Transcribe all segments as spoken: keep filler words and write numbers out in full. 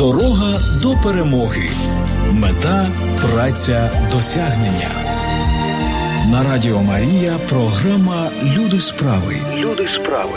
Дорога до перемоги. Мета – праця досягнення. На Радіо Марія програма «Люди справи». Люди справи.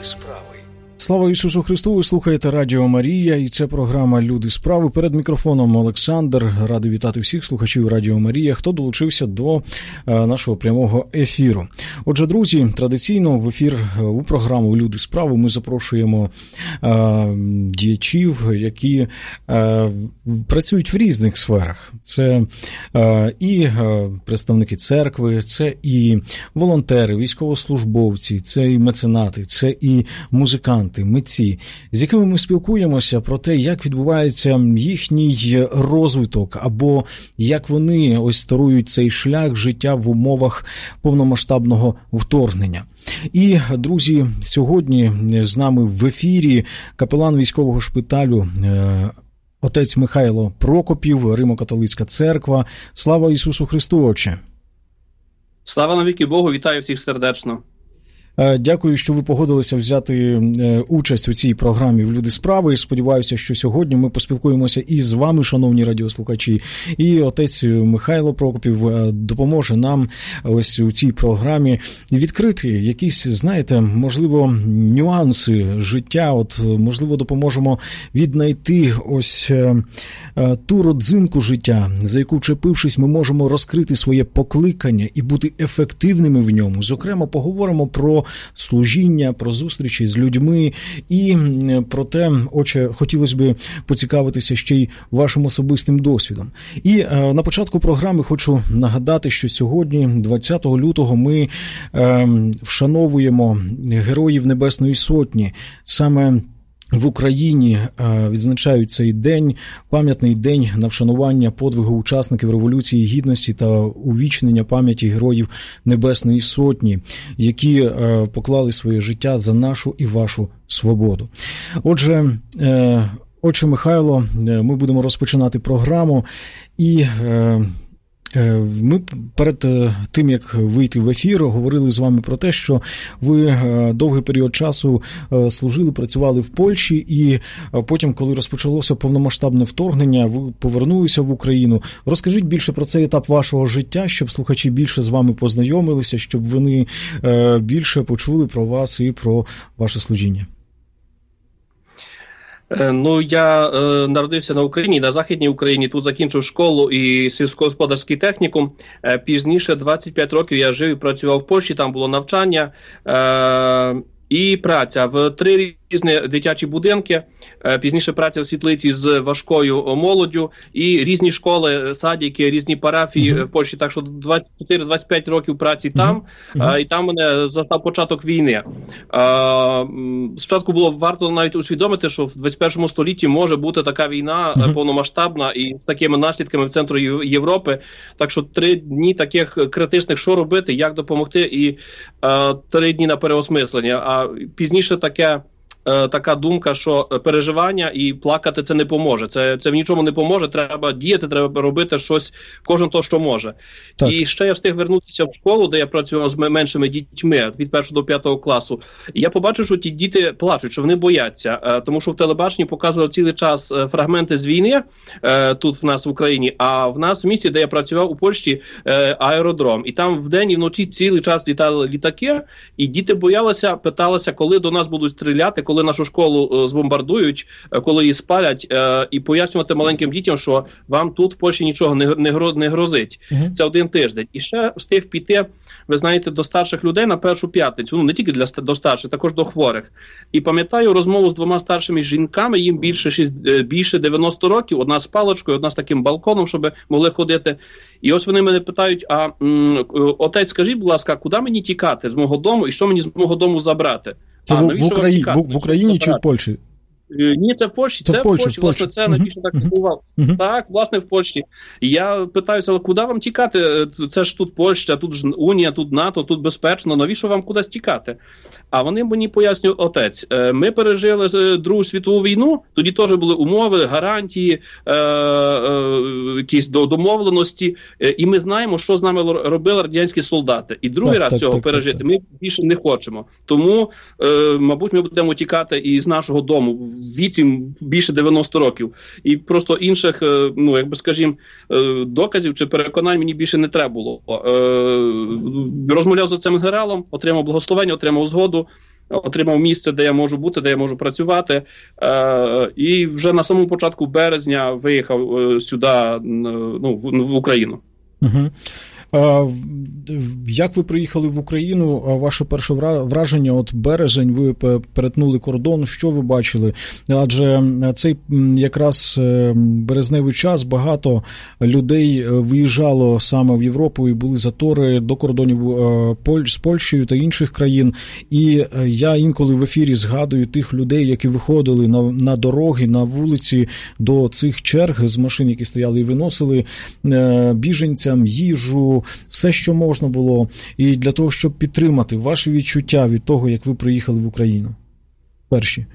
Слава Ісусу Христу! Ви слухаєте Радіо Марія, і це програма «Люди справи». Перед мікрофоном Олександр. Радий вітати всіх слухачів Радіо Марія, хто долучився до нашого прямого ефіру. Отже, друзі, традиційно в ефір у програму «Люди справи» ми запрошуємо а, діячів, які а, працюють в різних сферах. Це а, і а, представники церкви, це і волонтери, військовослужбовці, це і меценати, це і музиканти, митці, з якими ми спілкуємося про те, як відбувається їхній розвиток, або як вони ось торують цей шлях життя в умовах повномасштабного вторгнення. І, друзі, сьогодні з нами в ефірі капелан військового шпиталю отець Михайло Прокопів, Римо-католицька церква. Слава Ісусу Христу, Отче! Слава навіки Богу, вітаю всіх сердечно! Дякую, що ви погодилися взяти участь у цій програмі в «Люди справи». Сподіваюся, що сьогодні ми поспілкуємося і з вами, шановні радіослухачі. І отець Михайло Прокопів допоможе нам ось у цій програмі відкрити якісь, знаєте, можливо, нюанси життя. От, можливо, допоможемо віднайти ось ту родзинку життя, за яку, вчепившись, ми можемо розкрити своє покликання і бути ефективними в ньому. Зокрема, поговоримо про служіння, про зустрічі з людьми і про те, Отче, хотілося б поцікавитися ще й вашим особистим досвідом. І е, на початку програми хочу нагадати, що сьогодні, двадцятого лютого, ми е, вшановуємо Героїв Небесної Сотні. Саме в Україні відзначають цей день, пам'ятний день на вшанування подвигу учасників Революції Гідності та увічнення пам'яті Героїв Небесної Сотні, які поклали своє життя за нашу і вашу свободу. Отже, Отче Михайло, ми будемо розпочинати програму, і ми перед тим, як вийти в ефір, говорили з вами про те, що ви довгий період часу служили, працювали в Польщі, і потім, коли розпочалося повномасштабне вторгнення, ви повернулися в Україну. Розкажіть більше про цей етап вашого життя, щоб слухачі більше з вами познайомилися, щоб вони більше почули про вас і про ваше служіння. Ну, я е, народився на Україні, на Західній Україні, тут закінчив школу і сільськогосподарський технікум. Е, пізніше, двадцять п'ять років, я жив і працював в Польщі, там було навчання е, і праця в три різні дитячі будинки, е, пізніше праця в світлиці з важкою молоддю і різні школи, садики, різні парафії uh-huh. в Польщі, так що двадцять чотири - двадцять п'ять років праці там, uh-huh. е, і там мене застав початок війни. Е, спочатку було варто навіть усвідомити, що в двадцять першому столітті може бути така війна uh-huh. повномасштабна і з такими наслідками в центру Європи, так що три дні таких критичних, що робити, як допомогти, і е, три дні на переосмислення, а пізніше таке така думка, що переживання і плакати це не поможе. Це, це в нічому не поможе, треба діяти, треба робити щось, кожен то, що може. Так. І ще я встиг вернутися в школу, де я працював з меншими дітьми від першого до п'ятого класу. І я побачив, що ті діти плачуть, що вони бояться, тому що в телебаченні показували цілий час фрагменти з війни тут в нас в Україні, а в нас в місті, де я працював у Польщі, аеродром. І там вдень і вночі цілий час літали літаки, і діти боялися, питалися, коли до нас будуть стріляти, коли нашу школу збомбардують, коли її спалять, і пояснювати маленьким дітям, що вам тут в Польщі нічого не грозить. Uh-huh. Це один тиждень. І ще встиг піти, ви знаєте, до старших людей на першу п'ятницю, ну не тільки для до старших, також до хворих. І пам'ятаю розмову з двома старшими жінками, їм більше, шість, більше дев'яносто років, одна з паличкою, одна з таким балконом, щоб могли ходити. І ось вони мене питають, а м, отець, скажіть, будь ласка, куди мені тікати з мого дому і що мені з мого дому забрати? Це а, в, в, Україні, в, в Україні чи в Польщі? Ні, це в Польщі, це, це в Польщі, Польщі. Власне, це найбільше uh-huh. так відбувалося. Uh-huh. Так, власне, в Польщі. І я питаюся, куди вам тікати? Це ж тут Польща, тут ж Унія, тут НАТО, тут безпечно, навіщо вам кудись тікати? А вони мені пояснюють, отець, ми пережили Другу світову війну, тоді теж були умови, гарантії, е- е- якісь домовленості, і ми знаємо, що з нами робили радянські солдати. І другий так, раз так, цього так, пережити так, так. ми більше не хочемо. Тому, е- мабуть, ми будемо тікати і з нашого дому віці більше дев'яносто років. І просто інших, ну, як би скажімо, доказів чи переконань мені більше не треба було. Розмовляв з цим генералом, отримав благословення, отримав згоду, отримав місце, де я можу бути, де я можу працювати. І вже на самому початку березня виїхав сюди, ну, в Україну. Угу. Як ви приїхали в Україну? Ваше перше враження, от березень, ви перетнули кордон, що ви бачили? Адже цей якраз березневий час, багато людей виїжджало саме в Європу і були затори до кордонів з Польщею та інших країн. І я інколи в ефірі згадую тих людей, які виходили на, на дороги, на вулиці до цих черг з машин, які стояли і виносили біженцям їжу, все, що можна було, і для того, щоб підтримати ваші відчуття від того, як ви приїхали в Україну. Перші.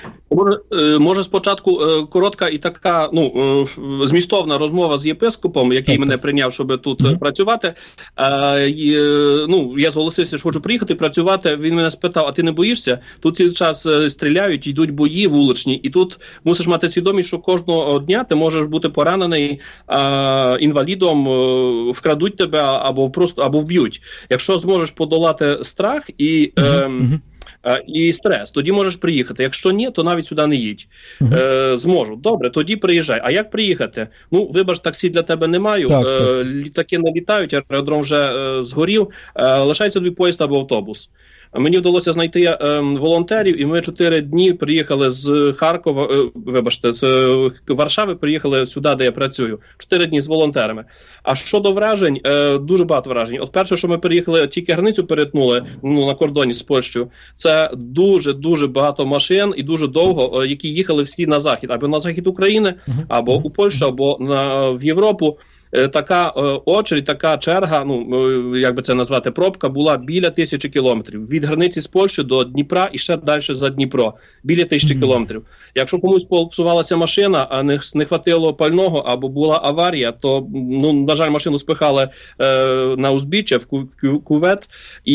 Може, спочатку коротка і така, ну, змістовна розмова з єпископом, який так, мене так. прийняв, щоб тут mm-hmm. працювати. А, і, ну, я зголосився, що хочу приїхати працювати. Він мене спитав: а ти не боїшся? Тут цілий час стріляють, йдуть бої вуличні, і тут мусиш мати свідомість, що кожного дня ти можеш бути поранений а, інвалідом, вкрадуть тебе або просто або вб'ють. Якщо зможеш подолати страх і mm-hmm. е, і стрес, тоді можеш приїхати. Якщо ні, то навіть сюди не їдь. Uh-huh. Е, зможу. Добре, тоді приїжджай. А як приїхати? Ну, вибач, таксі для тебе не маю. Так, е, так. Літаки не літають, аеродром вже е, згорів. Е, лишається тобі поїзд або автобус. Мені вдалося знайти е, волонтерів, і ми чотири дні приїхали з Харкова, е, вибачте, з е, Варшави, приїхали сюди, де я працюю. Чотири дні з волонтерами. А щодо вражень, е, дуже багато вражень. От перше, що ми приїхали, тільки границю перетнули, ну, на кордоні з Польщею, це дуже-дуже багато машин і дуже довго, е, які їхали всі на захід. Або на захід України, або у Польщу, або на, в Європу. Така е, очередь, така черга, ну, е, як би це назвати, пробка, була біля тисячі кілометрів. Від границі з Польщею до Дніпра і ще далі за Дніпро. Біля тисячі mm-hmm. кілометрів. Якщо комусь попсувалася машина, а не, не хватило пального, або була аварія, то, ну, на жаль, машину спихали е, на узбіччя, в ку- ку- кувет,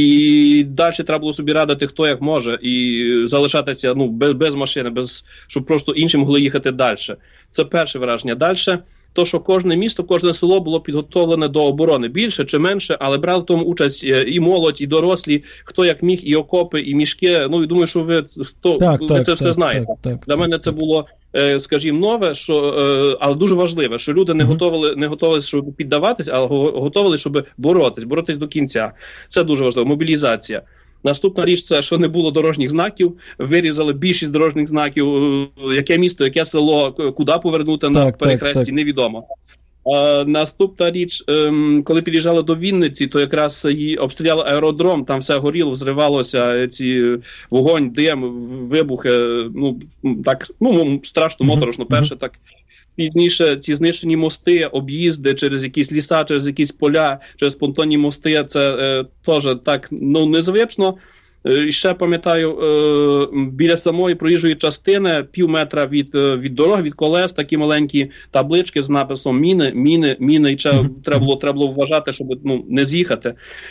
і далі треба було собі радити, хто як може, і залишатися, ну, без, без машини, без, щоб просто інші могли їхати далі. Це перше враження. Далі, то, що кожне місто, кожне село було підготовлене до оборони. Більше чи менше, але брав в тому участь і молодь, і дорослі, хто як міг, і окопи, і мішки. Ну, і думаю, що ви, хто, так, ви так, це все так, знаєте. Так, так, Для так, мене так, це так. було, скажімо, нове, що, але дуже важливе, що люди не uh-huh. готовили, не готовили, щоб піддаватись, а готовили, щоб боротись, боротись до кінця. Це дуже важливо. Мобілізація. Наступна річ – це, що не було дорожніх знаків, вирізали більшість дорожніх знаків, яке місто, яке село, куди повернути так, на перехресті, так, так. невідомо. А, наступна річ, ем, коли під'їжджали до Вінниці, то якраз її обстріляли аеродром, там все горіло, взривалося, ці вогонь, дим, вибухи, ну, так, ну, страшно, моторошно. Mm-hmm. Перше так. Пізніше ці знищені мости, об'їзди через якісь ліса, через якісь поля, через понтонні мости, це е, теж так, ну, незвично. І ще пам'ятаю, е, біля самої проїжджої частини, пів метра від, від дороги, від колес, такі маленькі таблички з написом «Міни, міни, міни», і ще mm-hmm. треба було, треба було вважати, щоб, ну, не з'їхати.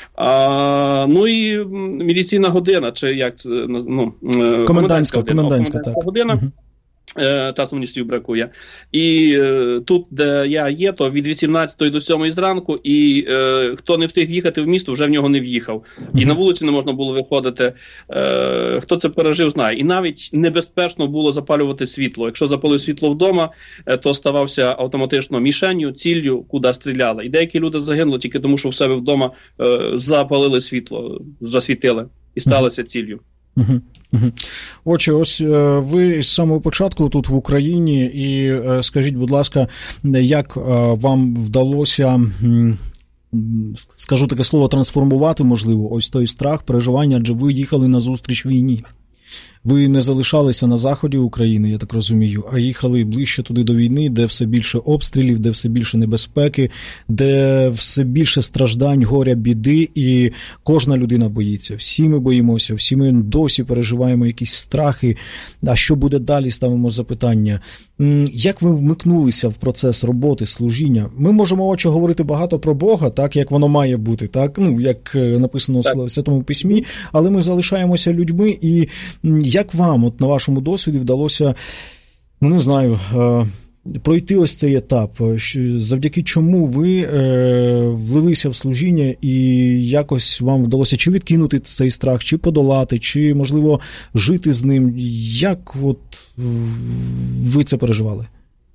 А, ну і міліційна година, чи як це, ну, комендантська, комендантська, година, комендантська так. година. Mm-hmm. Часом мені слів бракує. І е, тут, де я є, то від вісімнадцятої до сьомої зранку, і е, хто не встиг в'їхати в місто, вже в нього не в'їхав. Mm-hmm. І на вулиці не можна було виходити. Е, хто це пережив, знає. І навіть небезпечно було запалювати світло. Якщо запалив світло вдома, е, то ставався автоматично мішенню, ціллю, куди стріляли. І деякі люди загинули тільки тому, що в себе вдома е, запалили світло, засвітили і сталося ціллю. Угу, угу. Отже, ось ви з самого початку тут в Україні, і скажіть, будь ласка, як вам вдалося, скажу таке слово, трансформувати, можливо, ось той страх, переживання, адже ви їхали на зустріч війні. Ви не залишалися на заході України, я так розумію, а їхали ближче туди до війни, де все більше обстрілів, де все більше небезпеки, де все більше страждань, горя, біди, і кожна людина боїться. Всі ми боїмося, всі ми досі переживаємо якісь страхи. А що буде далі, ставимо запитання. Як ви вмикнулися в процес роботи, служіння? Ми можемо, отже, говорити багато про Бога, так, як воно має бути, так, ну, як написано так. в Святому Письмі, але ми залишаємося людьми, і Як вам, от на вашому досвіді, вдалося, ну не знаю, пройти ось цей етап? Завдяки чому ви е, влилися в служіння і якось вам вдалося чи відкинути цей страх, чи подолати, чи, можливо, жити з ним? Як от ви це переживали?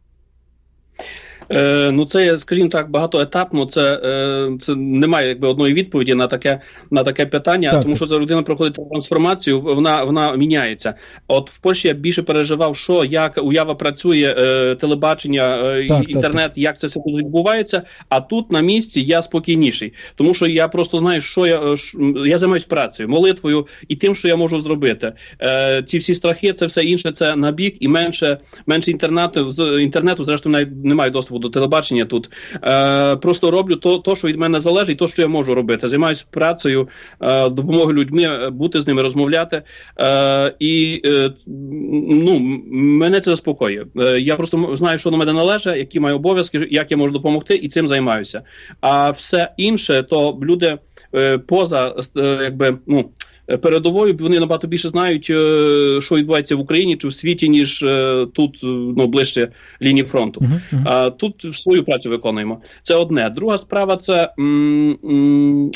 Е, ну, це, скажімо так, багатоетапно, це, е, це немає якби одної відповіді на таке, на таке питання, так, тому що людина проходить трансформацію, вона, вона міняється. От в Польщі я більше переживав, що, як уява працює, е, телебачення, е, так, інтернет, так, як це все відбувається, а тут на місці я спокійніший, тому що я просто знаю, що я, я займаюся працею, молитвою і тим, що я можу зробити. Е, ці всі страхи, це все інше, це на бік і менше, менше інтернету, з інтернету, зрештою, навіть немає доступу до телебачення тут. Е, просто роблю то, то, що від мене залежить, то, що я можу робити. Займаюся працею, е, допомогою людьми, бути з ними, розмовляти. Е, і е, ну, мене це заспокоює. Е, я просто знаю, що на мене належить, які маю обов'язки, як я можу допомогти, і цим займаюся. А все інше, то люди е, поза, е, якби, ну, передовою, вони набагато більше знають, що відбувається в Україні чи в світі, ніж тут, ну, ближче лінії фронту. Uh-huh, uh-huh. А тут свою працю виконуємо. Це одне. Друга справа – це м- м-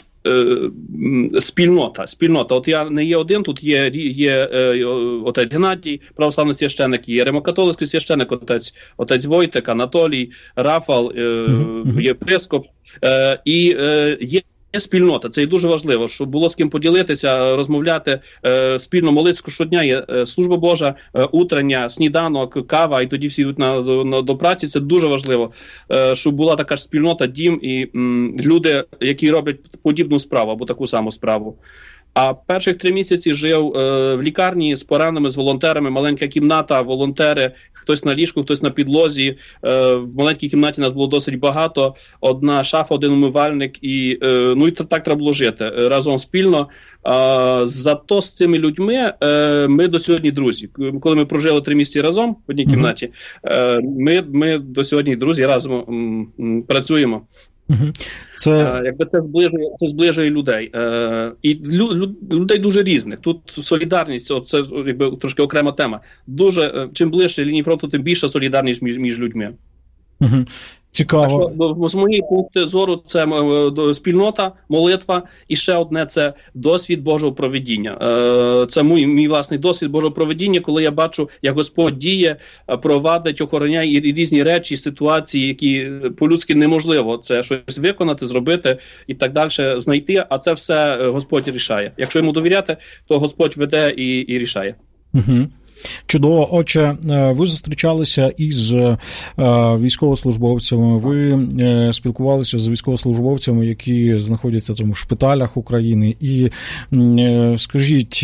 спільнота. Спільнота. От я не є один, тут є, є е, отець Геннадій, православний священик, є римокатолицький священик, отець, отець Войтик, Анатолій, Рафал, е, uh-huh. єпископ. Е, і е, є спільнота. Це і дуже важливо, щоб було з ким поділитися, розмовляти, е, спільно молитися щодня. Є е, служба Божа, е, утрення, сніданок, кава, і тоді всі йдуть на, на, до праці. Це дуже важливо, е, щоб була така ж спільнота, дім і м, люди, які роблять подібну справу або таку саму справу. А перших три місяці жив е, в лікарні з пораненими, з волонтерами, маленька кімната, волонтери, хтось на ліжку, хтось на підлозі. Е, в маленькій кімнаті нас було досить багато, одна шафа, один умивальник, і, е, ну, і так треба було жити разом спільно. Е, зато з цими людьми е, ми до сьогодні друзі. Коли ми прожили три місяці разом в одній кімнаті, е, ми, ми до сьогодні друзі разом м, м, працюємо. Угу. Це... Е, якби це зближує, це зближує людей. Е, і лю, лю, людей дуже різних. Тут солідарність, це якби трошки окрема тема. Дуже, чим ближче лінії фронту, тим більша солідарність між, між людьми. Угу. Цікаво. Що, з моєї пункти зору це спільнота, молитва, і ще одне – це досвід Божого провидіння. Це мій, мій власний досвід Божого провидіння, коли я бачу, як Господь діє, провадить, охороняє і різні речі, ситуації, які по-людськи неможливо це щось виконати, зробити і так далі, знайти, а це все Господь рішає. Якщо йому довіряти, то Господь веде і, і рішає. Угу. Чудово. Отже, ви зустрічалися із військовослужбовцями, ви спілкувалися з військовослужбовцями, які знаходяться там в шпиталях України. І скажіть,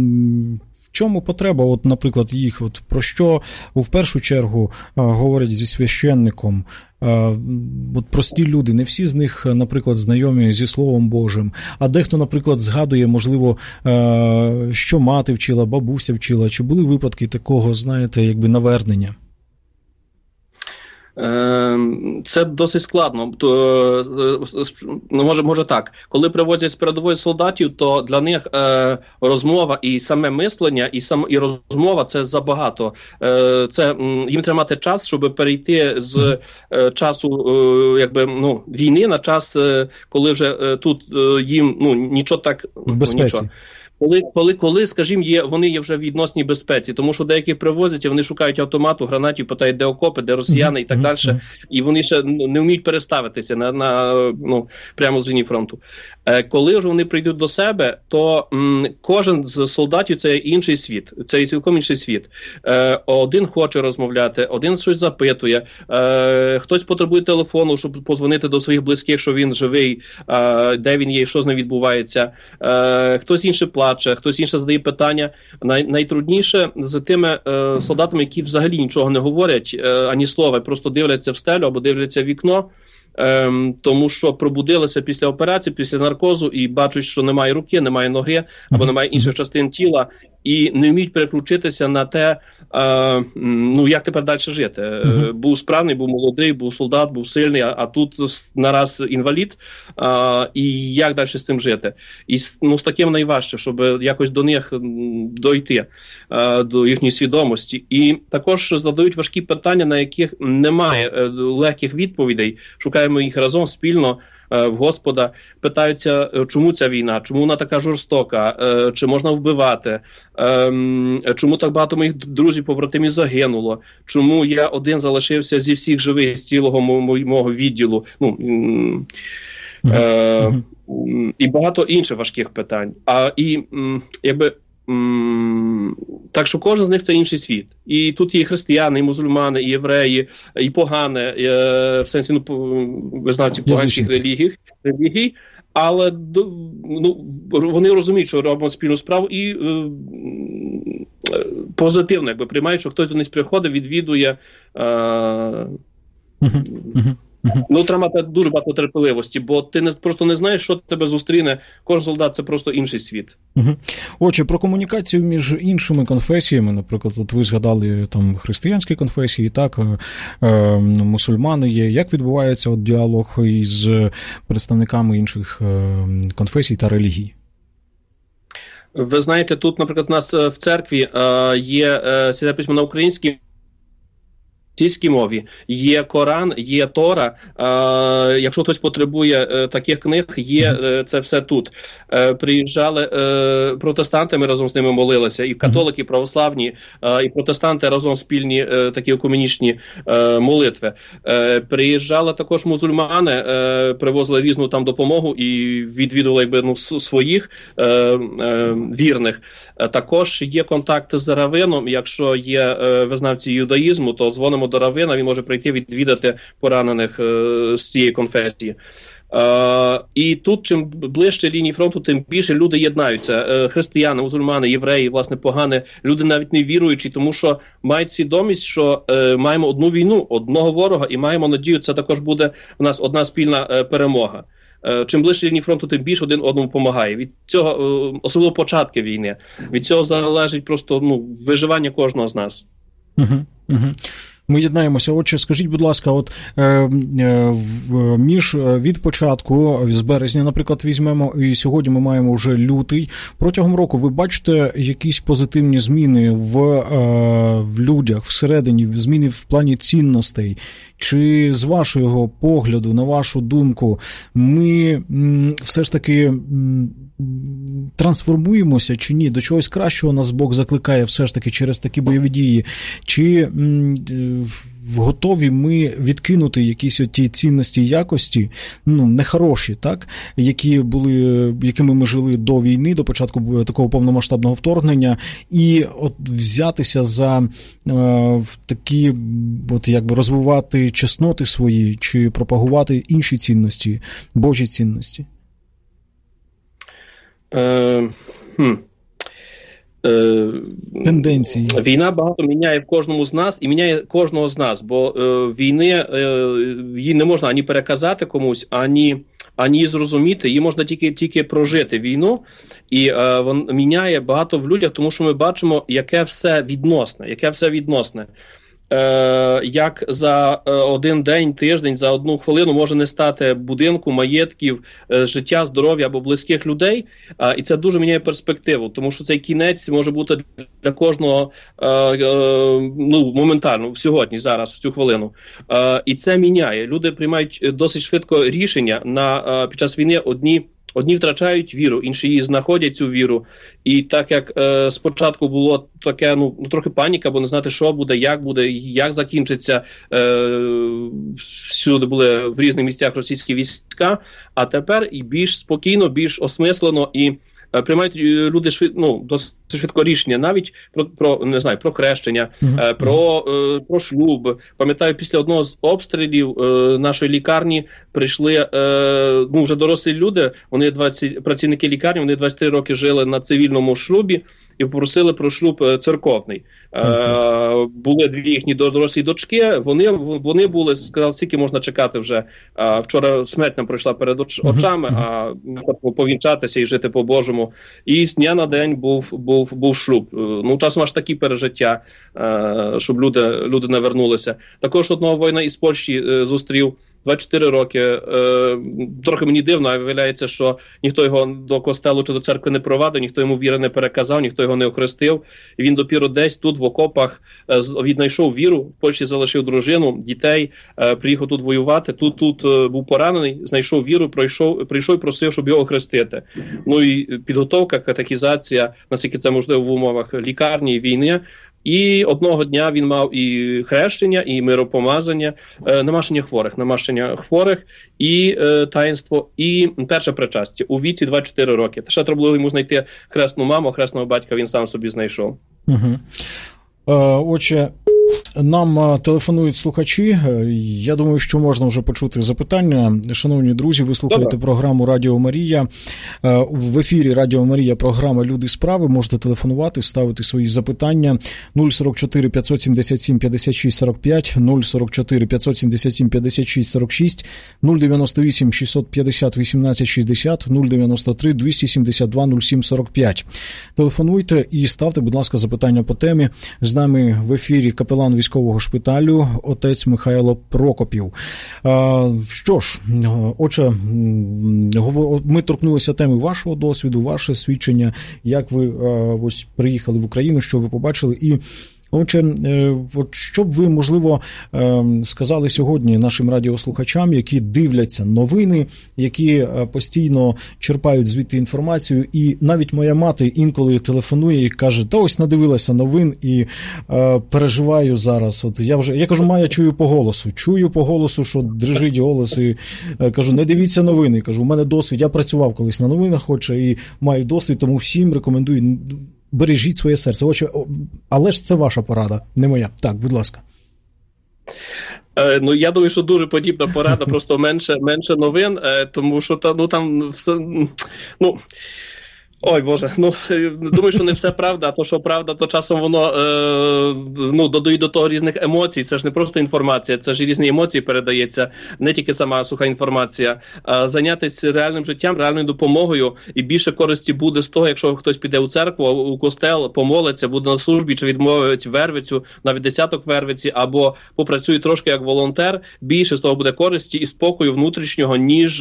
в чому потреба, от, наприклад, їх, от, про що в першу чергу говорять зі священником? От прості люди, не всі з них, наприклад, знайомі зі Словом Божим, а дехто, наприклад, згадує, можливо, що мати вчила, бабуся вчила, чи були випадки такого, знаєте, якби навернення? Це досить складно. Може, може так. Коли привозять з передової солдатів, то для них е, розмова і саме мислення, і сам і розмова – це забагато. Е, це їм треба мати час, щоб перейти з е, часу е, якби, ну, війни на час, е, коли вже е, тут е, їм ну, нічого так... В безпеці. Нічого. Коли, коли, коли, скажімо, є, вони є вже в відносній безпеці, тому що деяких привозять, і вони шукають автомату, гранатів, питають, де окопи, де росіяни mm-hmm. і так далі, mm-hmm. і вони ще не вміють переставитися на, на, ну, прямо з лінії фронту. Е, коли вже вони прийдуть до себе, то м, кожен з солдатів – це інший світ, це цілком інший світ. Е, один хоче розмовляти, один щось запитує, е, хтось потребує телефону, щоб подзвонити до своїх близьких, що він живий, е, де він є, що з ним відбувається, е, хтось інший плаче, хтось інше задає питання. Най, найтрудніше з тими е, солдатами, які взагалі нічого не говорять, е, ані слова, просто дивляться в стелю або дивляться в вікно, е, тому що пробудилися після операції, після наркозу і бачать, що немає руки, немає ноги, або немає інших частин тіла. і не вміють переключитися на те, е, ну, як тепер далі жити. Uh-huh. Був справний, був молодий, був солдат, був сильний, а, а тут нараз інвалід, е, і як далі з цим жити. І ну, з таким найважче, щоб якось до них дойти, е, до їхньої свідомості. І також задають важкі питання, на яких немає е, легких відповідей. Шукаємо їх разом, спільно, в Господа, питаються, чому ця війна, чому вона така жорстока, чи можна вбивати, чому так багато моїх друзів, побратимів загинуло, чому я один залишився зі всіх живих, з цілого мого відділу, ну, е, і багато інших важких питань. А і, якби, так що кожен з них – це інший світ. І тут є і християни, і мусульмани, і євреї, і погане, в сенсі, ну, визнавці поганських релігій, релігій, але ну, вони розуміють, що робимо спільну справу і е, позитивно, якби приймають, що хтось до них приходить, відвідує. Е, Ну, треба мати дуже багато терпеливості, бо ти не, просто не знаєш, що тебе зустріне. Кожен солдат – це просто інший світ. Угу. Отже, про комунікацію між іншими конфесіями, наприклад, от ви згадали там християнські конфесії, так, е, мусульмани є. Як відбувається от діалог із представниками інших е, конфесій та релігій? Ви знаєте, тут, наприклад, у нас в церкві е, є е, Святе Письмо на українській, російській мові, є Коран, є Тора. Е, якщо хтось потребує е, таких книг, є е, це все тут. Е, приїжджали е, протестанти, ми разом з ними молилися, і католики, і православні, е, і протестанти разом спільні е, такі екуменічні е, молитви. Е, приїжджали також мусульмани, е, привозили різну там допомогу і відвідували якби, ну, своїх е, е, вірних. Е, також є контакти з равином, якщо є е, визнавці юдаїзму, то дзвонимо до равина, він може прийти відвідати поранених е, з цієї конфесії. Е, і тут, чим ближче лінії фронту, тим більше люди єднаються. Е, християни, мусульмани, євреї, власне, погане, люди навіть не віруючі, тому що мають свідомість, що е, маємо одну війну, одного ворога, і маємо надію, це також буде у нас одна спільна е, перемога. Е, чим ближче лінії фронту, тим більше один одному допомагає. Від цього, е, особливо початки війни, від цього залежить просто ну, виживання кожного з нас. Угу, угу. Ми єднаємося. Отже, скажіть, будь ласка, от е, е, між від початку, з березня, наприклад, візьмемо, і сьогодні ми маємо вже лютий. Протягом року ви бачите якісь позитивні зміни в, е, в людях, всередині, зміни в плані цінностей? Чи з вашого погляду, на вашу думку, ми м, все ж таки м, трансформуємося чи ні? До чогось кращого нас Бог закликає все ж таки через такі бойові дії? Чи м, готові ми відкинути якісь оті цінності і якості, ну, нехороші, так, які були, якими ми жили до війни, до початку такого повномасштабного вторгнення, і от взятися за е, такі, от якби розвивати чесноти свої, чи пропагувати інші цінності, Божі цінності? Е, хм. Тенденції. Війна багато міняє в кожному з нас і міняє кожного з нас, бо е, війни е, її не можна ані переказати комусь, ані, ані зрозуміти, її можна тільки, тільки прожити війну, і е, вон міняє багато в людях, тому що ми бачимо, яке все відносне, яке все відносне. Е, як за е, один день, тиждень, за одну хвилину може не стати будинку, маєтків, е, життя, здоров'я або близьких людей. Е, і це дуже міняє перспективу, тому що цей кінець може бути для кожного е, е, ну, моментально, сьогодні, зараз, в цю хвилину. Е, і це міняє. Люди приймають досить швидко рішення на, е, під час війни одні Одні втрачають віру, інші її знаходять, цю віру. І так як е, спочатку було таке, ну, трохи паніка, бо не знати, що буде, як буде, як закінчиться. Е, всюди були в різних місцях російські війська, а тепер і більш спокійно, більш осмислено і е, приймають люди швид, ну, досить швидко рішення навіть про, про не знаю, про хрещення, mm-hmm. е, про, е, про шлюб. Пам'ятаю, після одного з обстрілів е, нашої лікарні прийшли е, ну, вже дорослі люди, вони двадцять, працівники лікарні, вони двадцять три роки жили на цивільному шлюбі і попросили про шлюб церковний. Mm-hmm. Е, були дві їхні дорослі дочки, вони, вони були, сказали, скільки можна чекати вже. Е, вчора смерть нам пройшла перед оч, очами, mm-hmm. а ми хочемо повінчатися і жити по-божому. І з дня на день був, був був, був шлюб. Ну, часом аж такі пережиття, щоб люди, люди не вернулися. Також одного воїна із Польщі зустрів, двадцять чотири роки. Трохи мені дивно, а виявляється, що ніхто його до костелу чи до церкви не провадив, ніхто йому віри не переказав, ніхто його не охрестив. І він допіру десь тут в окопах віднайшов віру, в Польщі залишив дружину, дітей, приїхав тут воювати, тут, тут був поранений, знайшов віру, прийшов, прийшов і просив, щоб його охрестити. Ну і підготовка, катехізація, наскільки це можливо в умовах лікарні, війни. І одного дня він мав і хрещення, і миропомазання, е, намашення хворих, намашення хворих, і е, таїнство, і перше причастя у віці двадцять чотири роки. Та ще треба було йому знайти хресну маму, хресного батька він сам собі знайшов. Угу. Е, отже, нам телефонують слухачі. Я думаю, що можна вже почути запитання. Шановні друзі, ви слухаєте Добре. програму Радіо Марія. В ефірі Радіо Марія програма «Люди справи». Можете телефонувати, ставити свої запитання. нуль сорок чотири п'ятсот сімдесят сім п'ятдесят шість сорок п'ять, нуль сорок чотири п'ятсот сімдесят сім п'ятдесят шість сорок шість, нуль дев'яносто вісім шістсот п'ятдесят вісімнадцять шістдесят, нуль дев'яносто три двісті сімдесят два нуль сім сорок п'ять. Телефонуйте і ставте, будь ласка, запитання по темі. З нами в ефірі капелан військового шпиталю, отець Михайло Прокопів. Що ж, отже, ми торкнулися теми вашого досвіду, ваше свідчення, як ви ось приїхали в Україну, що ви побачили, і отже, от що б ви, можливо, сказали сьогодні нашим радіослухачам, які дивляться новини, які постійно черпають звідти інформацію, і навіть моя мати інколи телефонує і каже, та ось надивилася новин і е, переживаю зараз. От я вже, я кажу, Майя, чую по голосу, чую по голосу, що дрижить голос, і е, кажу, не дивіться новини, кажу, у мене досвід, я працював колись на новинах, хоче, і маю досвід, тому всім рекомендую, бережіть своє серце. Отже, але ж це ваша порада, не моя. Так, будь ласка. Е, ну, я думаю, що дуже подібна порада, просто менше, менше новин, е, тому що та, ну, там все, ну, ой, Боже, ну, думаю, що не все правда, а то, що правда, то часом воно, е, ну, додають до того різних емоцій, це ж не просто інформація, це ж різні емоції передається, не тільки сама суха інформація, а зайнятися реальним життям, реальною допомогою, і більше користі буде з того, якщо хтось піде у церкву, у костел, помолиться, буде на службі, чи відмовить вервицю, навіть десяток вервиці, або попрацює трошки як волонтер, більше з того буде користі і спокою внутрішнього, ніж,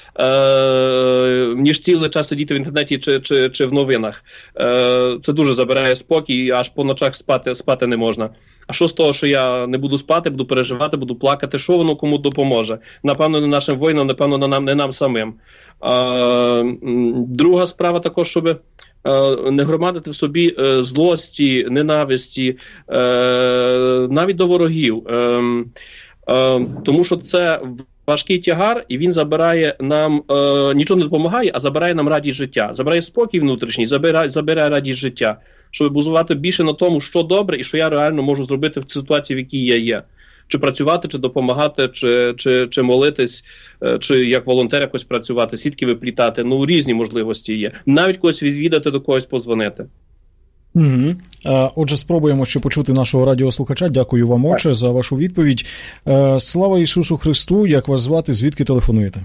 е, ніж цілий час сидіти в інтернеті чи Чи, чи в новинах. Е, це дуже забирає спокій, аж по ночах спати, спати не можна. А що з того, що я не буду спати, буду переживати, буду плакати, що воно кому допоможе? Напевно, не нашим воїнам, напевно, не нам, не нам самим. Е, друга справа також, щоб е, не громадити в собі е, злості, ненависті, е, навіть до ворогів. Е, е, тому що це важкий тягар, і він забирає нам, е, нічого не допомагає, а забирає нам радість життя. Забирає спокій внутрішній, забирає, забирає радість життя, щоб базувати більше на тому, що добре і що я реально можу зробити в ситуації, в якій я є. Чи працювати, чи допомагати, чи, чи, чи молитись, чи як волонтер якось працювати, сітки виплітати. Ну, різні можливості є. Навіть когось відвідати, до когось подзвонити. Угу. Отже, спробуємо ще почути нашого радіослухача. Дякую вам, отче, за вашу відповідь. Слава Ісусу Христу, як вас звати, звідки телефонуєте?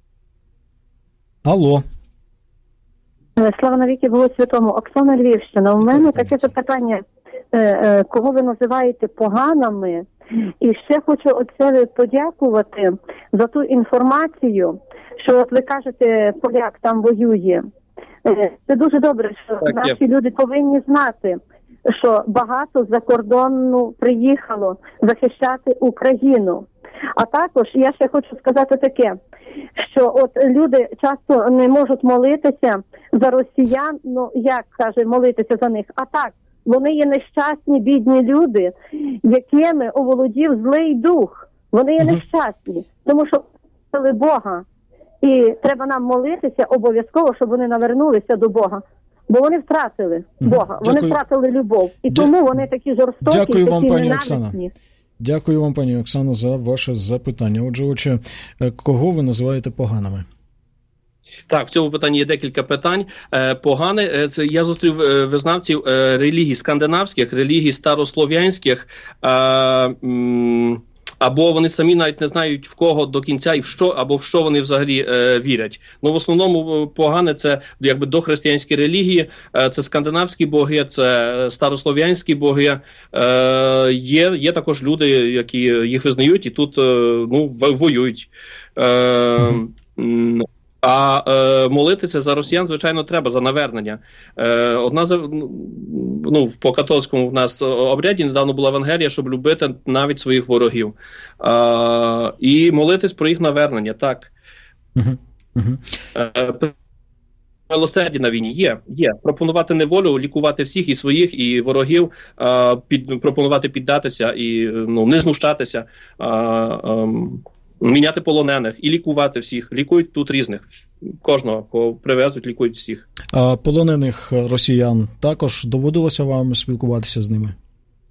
Алло. Слава навіки Богу Святому. Оксана, Львівщина. У мене таке запитання, кого ви називаєте поганими? І ще хочу оце подякувати за ту інформацію, що от ви кажете, поляк там воює. Це дуже добре, що так, наші я... люди повинні знати, що багато за кордону приїхало захищати Україну. А також я ще хочу сказати таке, що от люди часто не можуть молитися за росіян, ну як каже, молитися за них, а так, вони є нещасні, бідні люди, якими оволодів злий дух. Вони є нещасні, тому що втратили Бога. І треба нам молитися обов'язково, щоб вони навернулися до Бога. Бо вони втратили Бога, вони Дякую. втратили любов. І Дя... тому вони такі жорстокі, Дякую такі вам, пані ненависні. Оксана. Дякую вам, пані Оксано, за ваше запитання. Отже, отже, кого ви називаєте поганими? Так, в цьому питанні є декілька питань. Е, погане, це я зустрів е, визнавців е, релігій скандинавських, релігій старослов'янських, е, м, або вони самі навіть не знають в кого до кінця і в що, або в що вони взагалі е, вірять. Ну, в основному погане це якби дохристиянські релігії, е, це скандинавські боги, це старослов'янські боги. Е, є, є також люди, які їх визнають і тут е, ну, воюють. Е, А е, молитися за росіян, звичайно, треба, за навернення. Е, одна з, ну, по католицькому в нас обряді недавно була Евангелія, щоб любити навіть своїх ворогів. Е, і молитись про їх навернення, так. Uh-huh. Uh-huh. Е, милосердя на війні є, є. Пропонувати неволю, лікувати всіх, і своїх, і ворогів, е, під, пропонувати піддатися і ну, не знущатися. Е, е, Міняти полонених і лікувати всіх. Лікують тут різних. Кожного, кого привезуть, лікують всіх. А полонених росіян також доводилося вам спілкуватися з ними?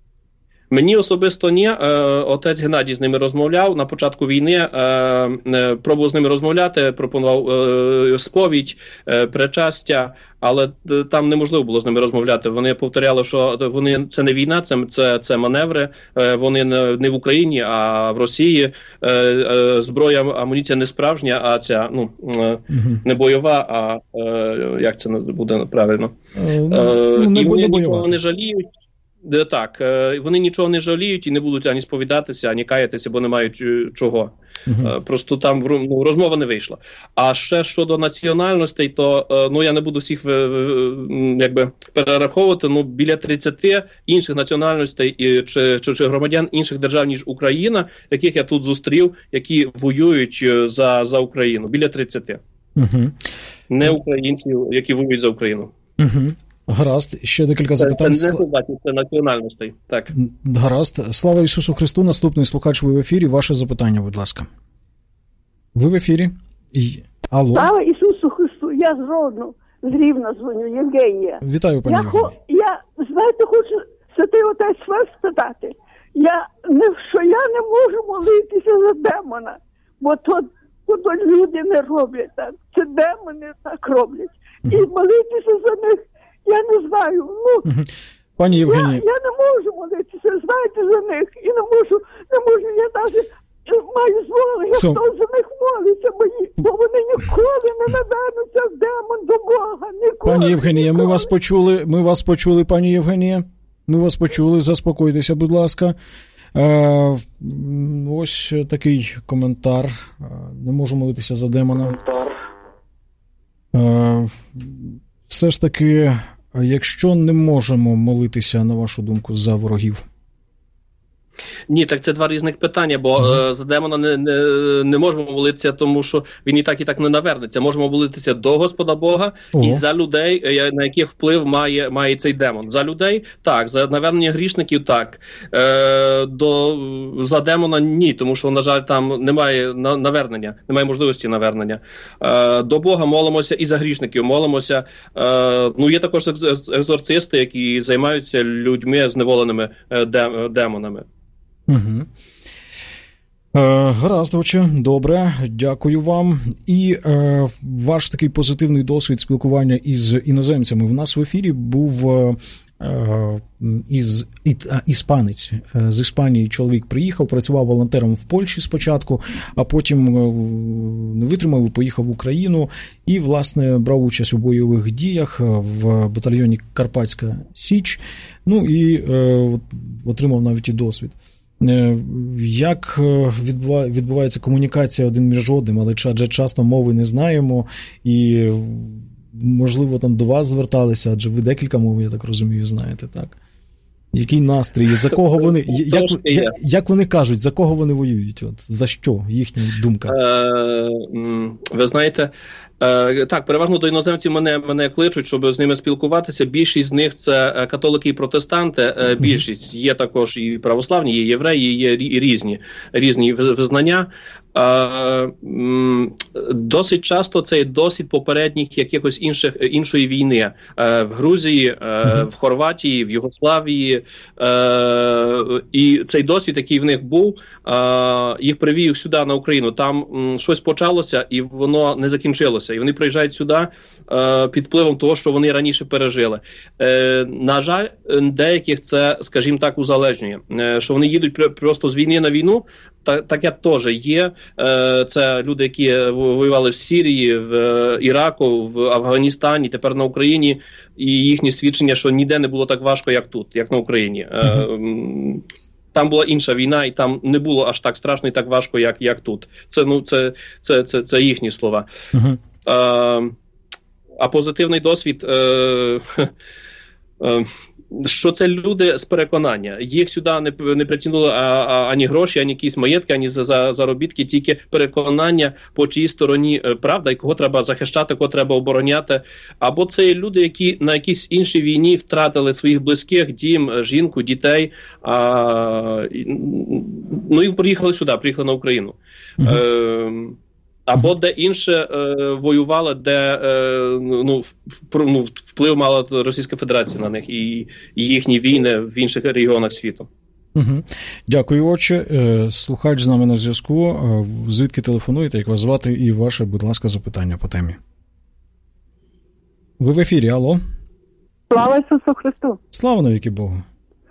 Мені особисто ні. Отець Геннадій з ними розмовляв. На початку війни пробував з ними розмовляти, пропонував сповідь, причастя, але там неможливо було з ними розмовляти. Вони повторяли, що вони це не війна, це, це, це маневри. Вони не в Україні, а в Росії. Зброя, амуніція не справжня, а ця, ну, не бойова, а як це буде правильно. Ну, не і вони бойова. Нічого не жаліють. Так, вони нічого не жаліють і не будуть ані сповідатися, ані каятися, бо не мають чого. Uh-huh. Просто там ну, розмова не вийшла. А ще щодо національностей, то ну, я не буду всіх якби, перераховувати, ну, біля тридцяти інших національностей чи, чи, чи громадян інших держав, ніж Україна, яких я тут зустрів, які воюють за, за Україну. Біля тридцяти. Uh-huh. Не українців, які воюють за Україну. Uh-huh. Гаразд, ще декілька запитань. Це не солдатів, це національностей. Так. Гаразд. Слава Ісусу Христу. Наступний слухач, ви в ефірі. Ваше запитання, будь ласка. Ви в ефірі. І... Алло. Слава Ісусу Христу. Я з Родну, з Рівна дзвоню, Євгенія. Вітаю, пані я, Євгенія. Хо... Я, знаєте, хочу святий отець вас спитати. Я не, що я не можу молитися за демона, бо то, бо то люди не роблять так. Це демони так роблять. І молитися за них я не знаю, ну, пані Євгенія. Я, я не можу молитися, знаєте, за них, і не можу, не можу, я навіть маю зволи, So... хто за них молиться, бо, бо вони ніколи не навернуться в демон до Бога, ніколи. Пані Євгенія, ніколи. ми вас почули, ми вас почули, пані Євгенія, ми вас почули, заспокойтеся, будь ласка. Е, ось такий коментар, не можу молитися за демона. Е, все ж таки, якщо не можемо молитися, на вашу думку, за ворогів? Ні, так це два різних питання, бо mm-hmm. е, за демона не, не, не можемо молитися, тому що він і так, і так не навернеться. Можемо молитися до Господа Бога oh. і за людей, на яких вплив має, має цей демон. За людей – так, за навернення грішників – так. Е, до, за демона – ні, тому що, на жаль, там немає навернення, немає можливості навернення. Е, до Бога молимося і за грішників молимося. Е, ну, є також екзорцисти, які займаються людьми зневоленими демонами. Угу. Е, гаразд, отже, добре, дякую вам. І е, ваш такий позитивний досвід спілкування із іноземцями. В нас в ефірі був е, із, і, а, іспанець. З Іспанії чоловік приїхав, працював волонтером в Польщі спочатку, а потім не витримав і поїхав в Україну. І, власне, брав участь у бойових діях в батальйоні Карпатська Січ. Ну і е, отримав навіть і досвід. Як відбувається комунікація один між одним, але адже часто мови не знаємо, і, можливо, там до вас зверталися, адже ви декілька мов, я так розумію, знаєте, так? Який настрій, за кого вони, як, як, як вони кажуть, за кого вони воюють, от, за що, їхня думка? Е, ви знаєте, е, так, переважно до іноземців мене, мене кличуть, щоб з ними спілкуватися. Більшість з них це католики і протестанти, е, більшість. Є також і православні, є євреї, є і різні, різні визнання. Е, досить часто це досвід попередніх якихось інших, іншої війни. Е, в Грузії, е, в Хорватії, в Югославії. Е, і цей досвід, який в них був, е, їх привів сюди на Україну. Там м, щось почалося і воно не закінчилося. змінилося. І вони приїжджають сюди під впливом того, що вони раніше пережили. На жаль, деяких це, скажімо так, узалежнює. Що вони їдуть просто з війни на війну, таке теж є. Це люди, які воювали в Сирії, в Іраку, в Афганістані, тепер на Україні, і їхні свідчення, що ніде не було так важко, як тут, як на Україні. Uh-huh. Там була інша війна, і там не було аж так страшно і так важко, як, як тут. Це, ну, це, це, це, це їхні слова. Uh-huh. А, а позитивний досвід, е, е, що це люди з переконання. Їх сюди не, не притягнули ані гроші, ані якісь маєтки, ані за, за, заробітки, тільки переконання, по чиїй стороні правда, і кого треба захищати, кого треба обороняти. Або це є люди, які на якійсь іншій війні втратили своїх близьких, дім, жінку, дітей, а, ну і приїхали сюди, приїхали на Україну. Mm-hmm. Е, Або де інше е, воювали, де е, ну, ну, вплив мала Російська Федерація на них і, і їхні війни в інших регіонах світу. Угу. Дякую, отче. Слухач з нами на зв'язку. Звідки телефонуєте, як вас звати, і ваше, будь ласка, запитання по темі. Ви в ефірі, алло. Слава Ісусу Христу. Слава навіки Богу.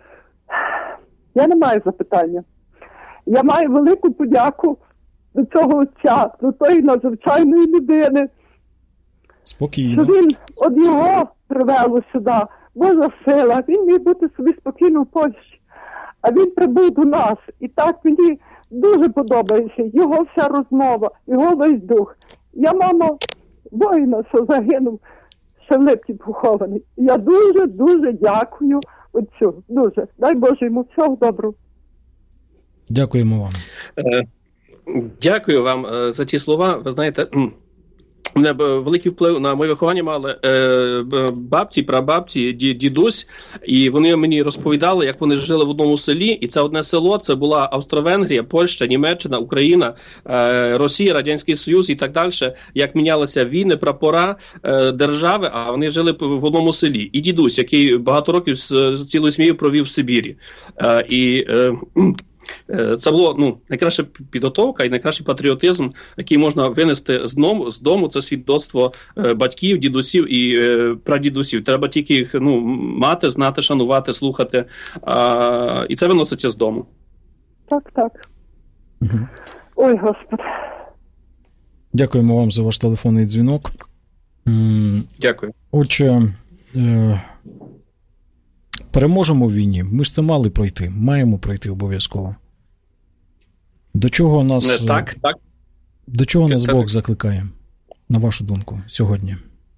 Я не маю запитання. Я маю велику подяку до цього отця, до тої надзвичайної людини. Спокійно. Що він от його привело сюди. Божа сила. Він міг бути собі спокійно в Польщі. А він прибув до нас. І так мені дуже подобається його вся розмова, його весь дух. Я мама воїна, що загинув, ще в Липці похований. Я дуже-дуже дякую отцю. Дуже. Дай Боже йому всього доброго. Дякуємо вам. Дякую вам за ті слова. Ви знаєте, у мене великий вплив на моє виховання мали бабці, прабабці, дідусь, і вони мені розповідали, як вони жили в одному селі, і це одне село, це була Австро-Венгрія, Польща, Німеччина, Україна, Росія, Радянський Союз і так далі, як мінялися війни, прапора, держави, а вони жили в одному селі. І дідусь, який багато років з цілою сім'єю провів в Сибірі. І це було, ну, найкраща підготовка і найкращий патріотизм, який можна винести з дому, з дому, це свідоцтво батьків, дідусів і е, прадідусів. Треба тільки їх, ну, мати, знати, шанувати, слухати, а, і це виноситься з дому. Так, так. Угу. Ой, Господи. Дякуємо вам за ваш телефонний дзвінок. Дякую. Отже, е, переможемо в війні. Ми ж це мали пройти. Маємо пройти обов'язково. До чого нас, Не, так, так. До чого нас так. Бог закликає, на вашу думку, сьогодні?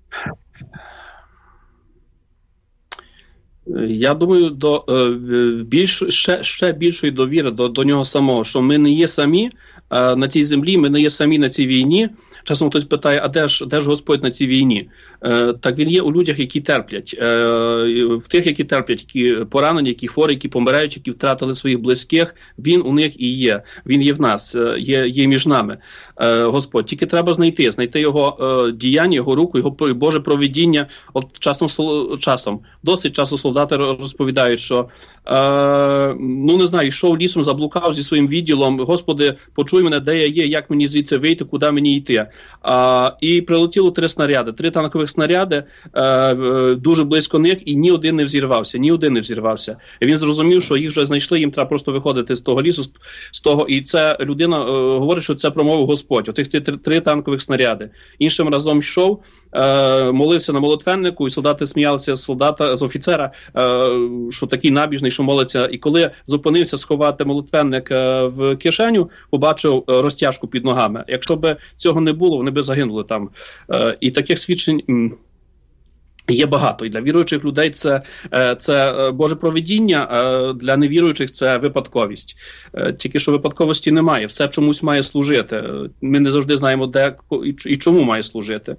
Я думаю, до е, більш, ще, ще більшої довіри до, до нього самого, що ми не є самі е, на цій землі, ми не є самі на цій війні. Часом хтось питає, а де ж, де ж Господь на цій війні? Е, так він є у людях, які терплять. Е, в тих, які терплять, які поранені, які хворі, які помирають, які втратили своїх близьких, він у них і є. Він є в нас, є, є між нами. Е, Господь. Тільки треба знайти, знайти його е, діяння, його руку, його Боже провидіння. От часом, часом, досить часу солдати розповідають, що е, ну не знаю, йшов лісом, заблукав зі своїм відділом, Господи, почуй мене, де я є, як мені звідси вийти, куди мені йти. Е, і прилетіло три снаряди, три танкових снаряди, е, дуже близько них, і ні один не взірвався, ні один не взірвався. І він зрозумів, що їх вже знайшли, їм треба просто виходити з того лісу, з того, і ця людина е, говорить, що це промовив Господь, оцих три, три танкових снаряди. Іншим разом йшов, е, молився на молитвеннику, і солдати сміялися з солдата, з офіцера, що такий набіжний, що молиться. І коли зупинився сховати молитвенник в кишеню, побачив розтяжку під ногами. Якщо б цього не було, вони б загинули там. І таких свідчень є багато. І для віруючих людей це, це Боже провидіння, а для невіруючих це випадковість. Тільки що випадковості немає. Все чомусь має служити. Ми не завжди знаємо, де і чому має служити.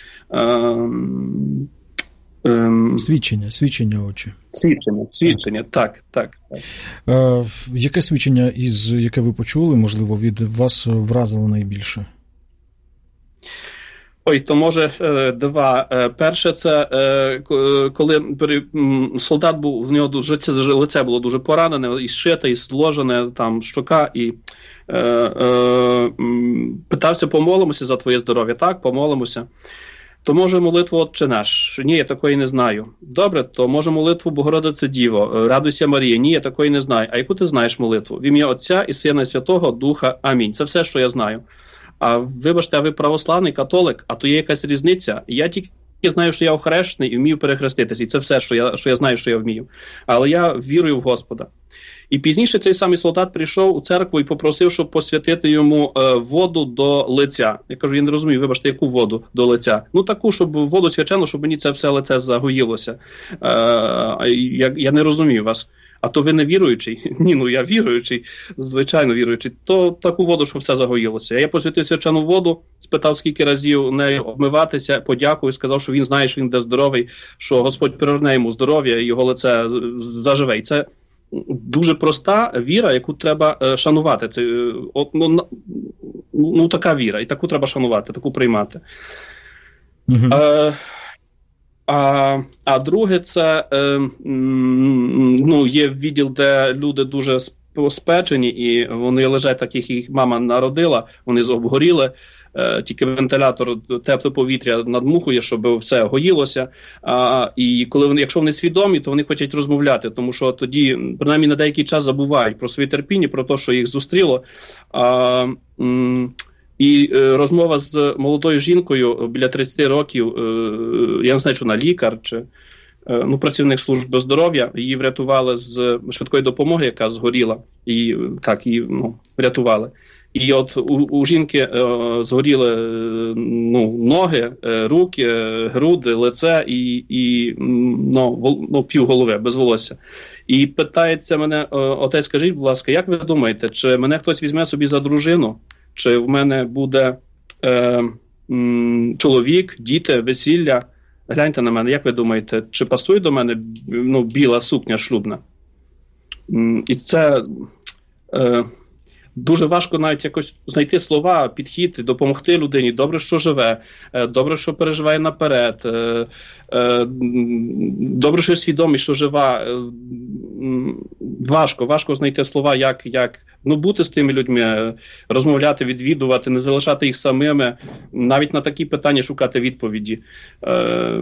Свідчення, свідчення, отче. Свідчення, свідчення, так, так. так. Е, яке свідчення, із яке ви почули, можливо, від вас вразило найбільше? Ой, то може два. Перше, це коли солдат був, в нього дуже, це лице було дуже поранене, і зшите, і зложене, там, щока, і е, е, питався, помолимося за твоє здоров'я. Так, помолимося. То може молитву Отче наш? Ні, я такої не знаю. Добре, то може молитву Богородице Діво, Радуйся Марія? Ні, я такої не знаю. А яку ти знаєш молитву? В ім'я Отця і Сина і Святого Духа. Амінь. Це все, що я знаю. А вибачте, а ви православний, католик, а то є якась різниця. Я тільки знаю, що я охрещений і вмію перехреститися. І це все, що я, що я знаю, що я вмію. Але я вірую в Господа. І пізніше цей самий солдат прийшов у церкву і попросив, щоб посвятити йому е, воду до лиця. Я кажу, я не розумію, вибачте, яку воду до лиця? Ну таку, щоб воду свячену, щоб мені це все лице загоїлося. Е, я, я не розумію вас. А то ви не віруючий? Ні, ну я віруючий, звичайно віруючий. То таку воду, щоб все загоїлося. Я посвятив свячену воду, спитав, скільки разів нею обмиватися, подякував, сказав, що він знає, що він буде здоровий, що Господь приверне йому здоров'я, і його лице заживе. І це дуже проста віра, яку треба е, шанувати. Це, е, от, ну, ну, така віра, і таку треба шанувати, таку приймати. Угу. Е, А, а друге, це е, ну, є відділ, де люди дуже спечені, і вони лежать так, як їх мама народила, вони обгоріли, е, тільки вентилятор, тепле повітря надмухує, щоб все гоїлося. А, і коли вони, якщо вони свідомі, то вони хочуть розмовляти, тому що тоді, принаймні, на деякий час забувають про своє терпіння, про те, що їх зустріло. А, м- І е, розмова з молодою жінкою біля тридцять років, е, я не знаю, чи вона лікар, чи е, ну, працівник служби здоров'я, її врятували з швидкої допомоги, яка згоріла, і так, її ну, врятували. І от у, у жінки е, згоріли е, ну, ноги, е, руки, е, груди, лице і, і ну, вол, ну, півголови, без волосся. І питається мене, е, отець, скажіть, будь ласка, як ви думаєте, чи мене хтось візьме собі за дружину? Чи в мене буде е, м, чоловік, діти, весілля? Гляньте на мене, як ви думаєте, чи пасує до мене ну, біла сукня шлюбна? М, і це е, дуже важко навіть якось знайти слова, підхід, допомогти людині. Добре, що живе, е, добре, що переживає наперед, е, е, добре, що свідомий, що жива. Е, важко, важко знайти слова, як, як ну, бути з тими людьми, розмовляти, відвідувати, не залишати їх самими, навіть на такі питання шукати відповіді. Е...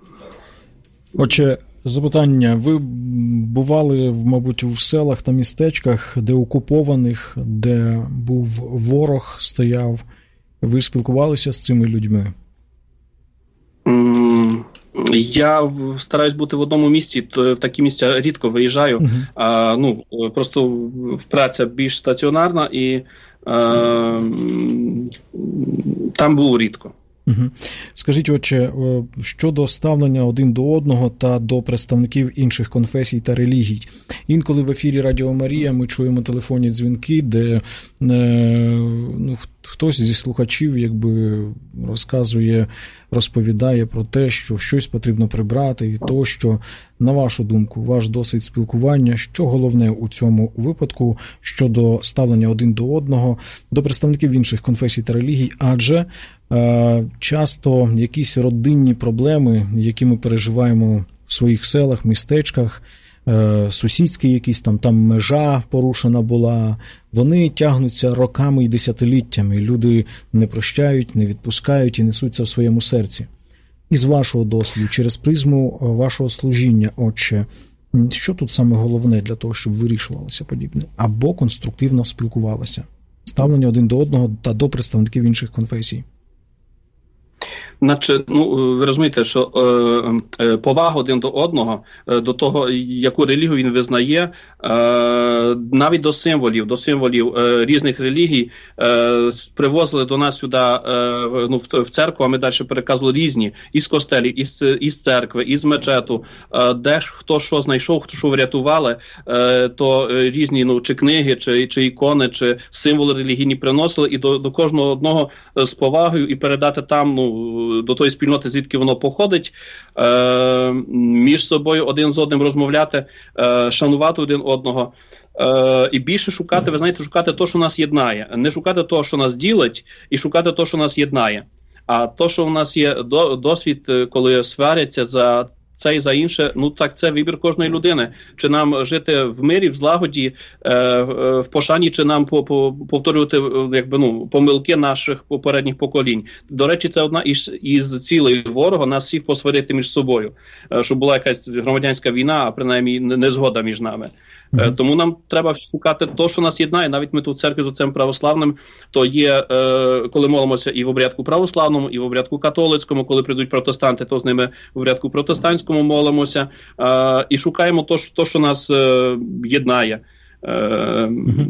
Отже, запитання. Ви бували, мабуть, в селах та містечках, де окупованих, де був ворог, стояв. Ви спілкувалися з цими людьми? Я стараюсь бути в одному місці, то в такі місця рідко виїжджаю. Uh-huh. А, ну, просто праця більш стаціонарна, і а, там було рідко. Угу. Скажіть, отче, щодо ставлення один до одного та до представників інших конфесій та релігій. Інколи в ефірі Радіо Марія ми чуємо телефонні дзвінки, де ну, хтось зі слухачів якби розказує, розповідає про те, що щось потрібно прибрати, і то, що, на вашу думку, ваш досвід спілкування, що головне у цьому випадку щодо ставлення один до одного, до представників інших конфесій та релігій, адже е, часто якісь родинні проблеми, які ми переживаємо в своїх селах, містечках, сусідські якісь там, там межа порушена була, вони тягнуться роками і десятиліттями. Люди не прощають, не відпускають і несуться в своєму серці. Із вашого досвіду, через призму вашого служіння, отче, що тут саме головне для того, щоб вирішувалося подібне? Або конструктивно спілкувалося? Ставлення один до одного та до представників інших конфесій. Наче, ну, ви розумієте, що е, е, повага один до одного, е, до того, яку релігію він визнає, е, навіть до символів, до символів е, різних релігій е, привозили до нас сюди, е, ну, в, в церкву, а ми далі переказували різні, із костелів, із, із церкви, із мечету, е, де ж хто що знайшов, хто що врятували, е, то різні, ну, чи книги, чи, чи ікони, чи символи релігійні приносили, і до, до кожного одного з повагою, і передати там, ну, до тої спільноти, звідки воно походить, е, між собою один з одним розмовляти, е, шанувати один одного. Е, і більше шукати, ви знаєте, шукати те, що нас єднає. Не шукати те, що нас ділить, і шукати те, що нас єднає. А то, що у нас є досвід, коли сваряться за це і за інше, ну так це вибір кожної людини. Чи нам жити в мирі, в злагоді, е, в пошані, чи нам по, по, повторювати якби, ну, помилки наших попередніх поколінь. До речі, це одна із, із цілей ворога, нас всіх посварити між собою. Е, щоб була якась громадянська війна, а принаймні незгода між нами. Mm-hmm. Тому нам треба шукати те, що нас єднає. Навіть ми тут в церкві з отцем православним, то є, е, коли молимося і в обрядку православному, і в обрядку католицькому, коли прийдуть протестанти, то з ними в обрядку протестантському молимося, е, і шукаємо те, що нас е, єднає. Е, mm-hmm.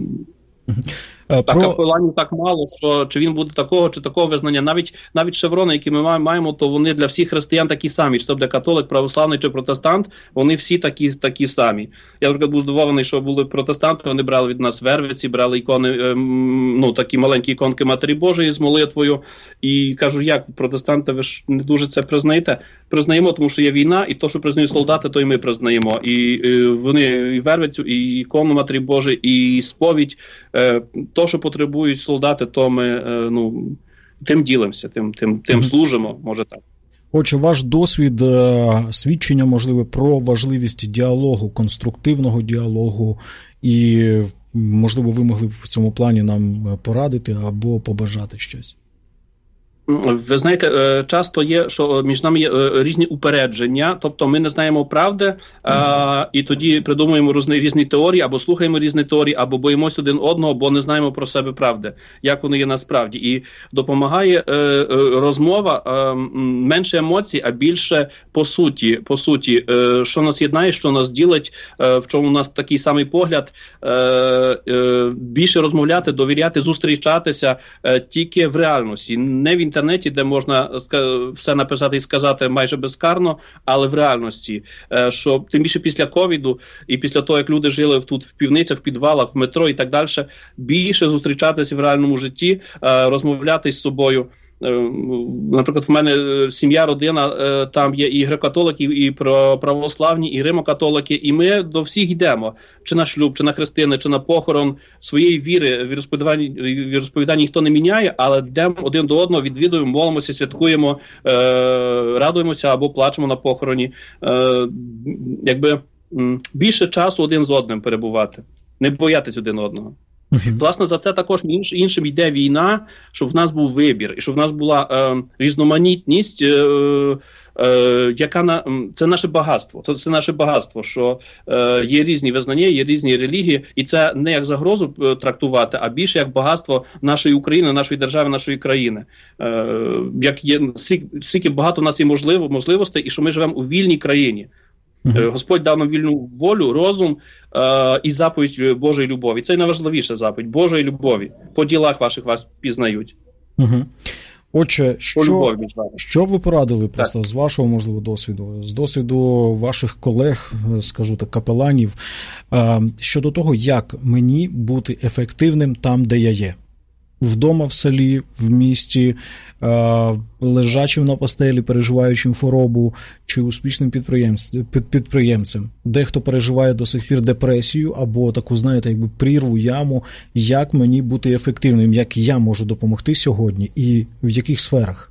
А Про... капеланів так мало, що чи він буде такого, чи такого визнання. Навіть, навіть шеврони, які ми маємо, то вони для всіх християн такі самі. Чи це буде католик, православний чи протестант, вони всі такі, такі самі. Я, наприклад, був здивований, що були протестанти, вони брали від нас вервиці, брали ікони, ну, такі маленькі іконки Матері Божої з молитвою. І кажу, як, протестанти, ви ж не дуже це признаєте? Признаємо, тому що є війна, і то, що признають солдати, то і ми признаємо. І, і вони і вервицю, і ікону Матері Божої, і сповідь. То, що потребують солдати, то ми, ну, тим ділимося, тим, тим, тим служимо, може так. Отже, ваш досвід, свідчення, можливо, про важливість діалогу, конструктивного діалогу, і, можливо, ви могли б в цьому плані нам порадити або побажати щось? Ви знаєте, часто є, що між нами є різні упередження, тобто ми не знаємо правди, а, і тоді придумуємо різні, різні теорії, або слухаємо різні теорії, або боїмося один одного, бо не знаємо про себе правди, як воно є насправді. І допомагає е, е, розмова, е, менше емоцій, а більше по суті, по суті, е, що нас єднає, що нас ділить, е, в чому у нас такий самий погляд, е, е, більше розмовляти, довіряти, зустрічатися е, тільки в реальності, не в інтернеті, інтернеті, де можна все написати і сказати майже безкарно, але в реальності. Що тим більше після ковіду і після того, як люди жили тут в півницях, в підвалах, в метро і так далі, більше зустрічатися в реальному житті, розмовляти з собою. Наприклад, в мене сім'я, родина, там є і греко-католики, і православні, і римо-католики, і ми до всіх йдемо. Чи на шлюб, чи на хрестини, чи на похорон. Своєї віри в розповіданні, в розповіданні ніхто не міняє, але йдемо один до одного, відвідуємо, молимося, святкуємо, е, радуємося або плачемо на похороні. Е, якби більше часу один з одним перебувати, не боятись один одного. Uh-huh. Власне, за це також інш, іншим йде війна, щоб в нас був вибір, і щоб в нас була е, різноманітність, е, е, яка на, це наше багатство. Це наше багатство, що е, є різні визнання, є різні релігії, і це не як загрозу е, трактувати, а більше як багатство нашої України, нашої держави, нашої країни. Е, як є, скільки багато в нас є можлив, можливостей, і що ми живемо у вільній країні. Uh-huh. Господь дав нам вільну волю, розум е- і заповідь Божої любові. Це найважливіша заповідь Божої любові. По ділах ваших вас пізнають. Uh-huh. Отже, що, що б ви порадили просто так. з вашого, можливо, досвіду, з досвіду ваших колег, скажу так, капеланів, е- щодо того, як мені бути ефективним там, де я є? Вдома, в селі, в місті, лежачим на постелі, переживаючим хворобу, чи успішним підприємцем. Дехто переживає до сих пір депресію або таку, знаєте, якби прірву, яму. Як мені бути ефективним, як я можу допомогти сьогодні і в яких сферах?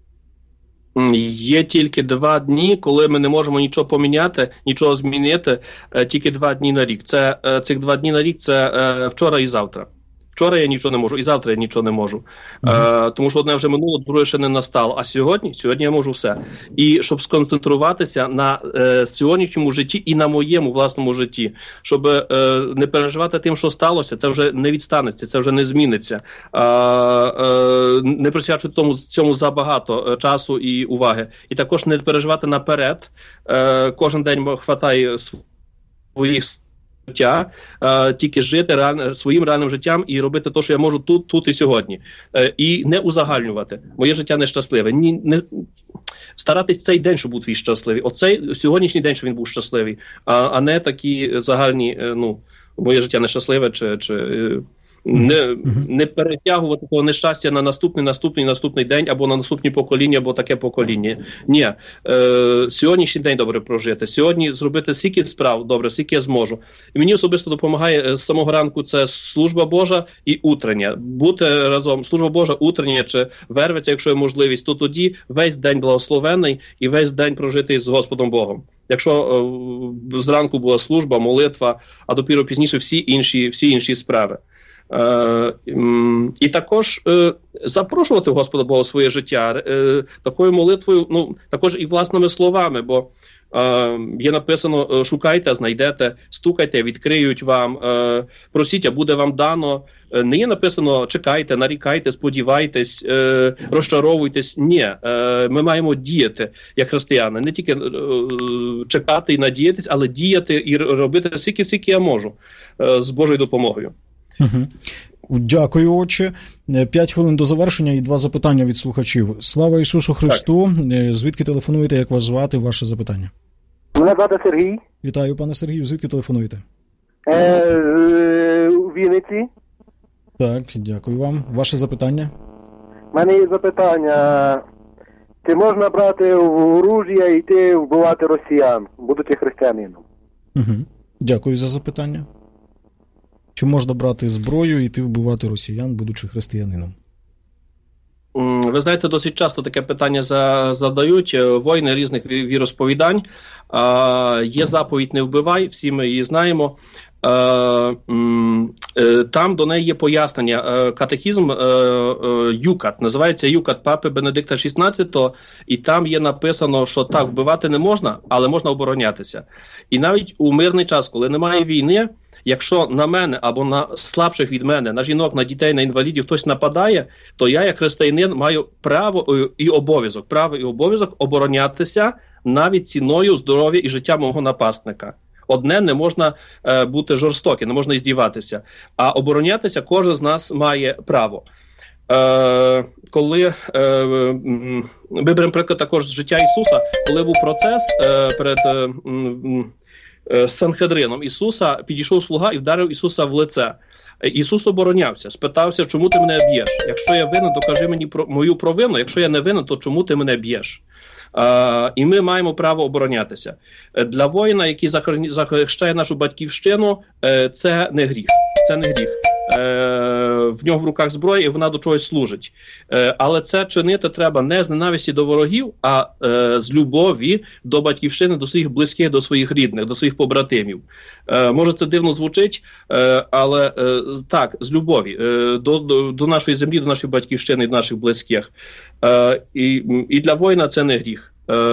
Є тільки два дні, коли ми не можемо нічого поміняти, нічого змінити, тільки два дні на рік. Це, цих два дні на рік – це вчора і завтра. Вчора я нічого не можу, і завтра я нічого не можу. Mm-hmm. Е, тому що одне вже минуло, друге ще не настало. А сьогодні? Сьогодні я можу все. І щоб сконцентруватися на е, сьогоднішньому житті і на моєму власному житті. Щоб е, не переживати тим, що сталося, це вже не відстанеться, це вже не зміниться. Е, е, не присвячувати тому, цьому забагато часу і уваги. І також не переживати наперед. Е, кожен день хватає своїх життя, е, тільки жити реаль, своїм реальним життям і робити те, що я можу тут, тут і сьогодні. Е, і не узагальнювати. Моє життя нещасливе. Ні, не, старатись цей день, щоб був твій щасливий. Оцей сьогоднішній день, щоб він був щасливий, а, а не такі загальні, е, ну, моє життя нещасливе, чи, чи не, не перетягувати того нещастя на наступний, наступний, наступний день, або на наступні покоління, або таке покоління. Ні. Е, сьогоднішній день добре прожити. Сьогодні зробити стільки справ добре, скільки я зможу. І мені особисто допомагає з самого ранку це служба Божа і утрення. Бути разом, служба Божа, утрення чи вервиця, якщо є можливість, то тоді весь день благословений і весь день прожитий з Господом Богом. Якщо е, зранку була служба, молитва, а допіру пізніше всі інші, всі інші справи. Е, і також е, запрошувати Господа Бога в своє життя е, такою молитвою, ну, також і власними словами, бо е, є написано: шукайте, знайдете, стукайте, відкриють вам, е, просіть, а буде вам дано. Е, не є написано: чекайте, нарікайте, сподівайтесь, е, розчаровуйтесь. Ні, е, ми маємо діяти як християни, не тільки е, чекати і надіятись, але діяти і робити стільки, скільки я можу е, з Божою допомогою. Угу. Дякую, отче. П'ять хвилин до завершення і два запитання від слухачів. Слава Ісусу Христу. Так. Звідки телефонуєте, як вас звати, ваше запитання? Мене звати Сергій. Вітаю, пане Сергію. Звідки телефонуєте? Е, у Вінниці. Так, дякую вам. Ваше запитання? У мене є запитання. Чи можна брати оружія і йти вбивати росіян, будучи християнином? Угу. Дякую за запитання. Чи можна брати зброю і йти вбивати росіян, будучи християнином? Ви знаєте, досить часто таке питання задають воїни різних віросповідань. Є заповідь «Не вбивай», всі ми її знаємо. Там до неї є пояснення. Катехізм Юкат, називається Юкат Папи Бенедикта шістнадцятого, і там є написано, що так, вбивати не можна, але можна оборонятися. І навіть у мирний час, коли немає війни, якщо на мене або на слабших від мене, на жінок, на дітей, на інвалідів хтось нападає, то я, як християнин, маю право і обов'язок, право і обов'язок оборонятися навіть ціною здоров'я і життя мого напасника. Одне, не можна е, бути жорстоким, не можна іздіватися, а оборонятися кожен з нас має право. Е, коли е, ми беремо приклад також з життя Ісуса, коли був процес е, перед е, е, Санхедрином Ісуса, підійшов слуга і вдарив Ісуса в лице. Ісус оборонявся, спитався: чому ти мене б'єш? Якщо я винен, докажи мені про мою провину, якщо я не винен, то чому ти мене б'єш? Uh, і ми маємо право оборонятися. Для воїна, який захищає нашу батьківщину, це не гріх. Це не гріх. В нього в руках зброя, і вона до чогось служить. Але це чинити треба не з ненависті до ворогів, а з любові до батьківщини, до своїх близьких, до своїх рідних, до своїх побратимів. Може, це дивно звучить, але так, з любові до, до, до нашої землі, до нашої батьківщини, до наших близьких. І, і для воїна це не гріх.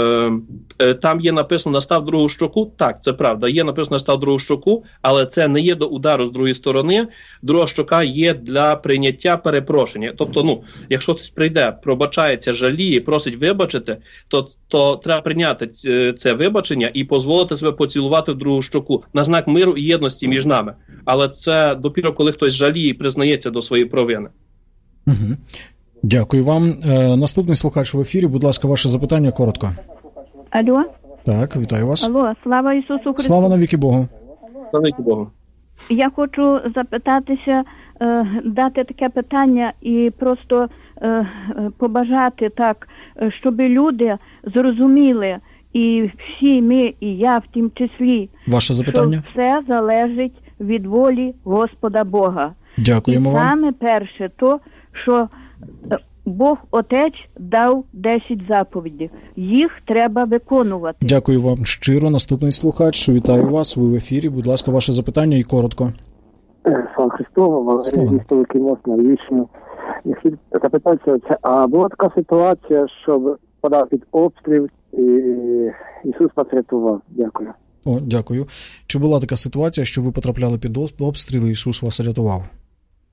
Там є написано «настав другу щоку». Так, це правда, є написано «настав другу щоку», але це не є до удару з другої сторони. Друга щока є для прийняття перепрошення. Тобто, ну, якщо хтось прийде, пробачається, жаліє, просить вибачити, то, то треба прийняти це вибачення і дозволити себе поцілувати в другу щоку на знак миру і єдності між нами. Але це допіру, коли хтось жаліє і признається до своєї провини. Угу. Дякую вам. Е, наступний слухач в ефірі. Будь ласка, ваше запитання коротко. Алло. Так, вітаю вас. Алло, слава Ісусу Христу. Слава навіки Богу. Слава навіки Богу. Я хочу запитатися, е, дати таке питання і просто е, побажати так, щоб люди зрозуміли, і всі ми, і я в тім числі, ваше запитання? Що все залежить від волі Господа Бога. Дякуємо і вам. І саме перше то, що Бог Отець дав десять заповідей. Їх треба виконувати. Дякую вам щиро. Наступний слухач. Вітаю вас. Ви в ефірі. Будь ласка, ваше запитання і коротко. Слава Христу, Валерій Кінос на Львівщину. Я хотів запитатися, а була така ситуація, що подав під обстріл і Ісус вас рятував? Дякую. О, дякую. Чи була така ситуація, що ви потрапляли під обстріл і Ісус вас рятував?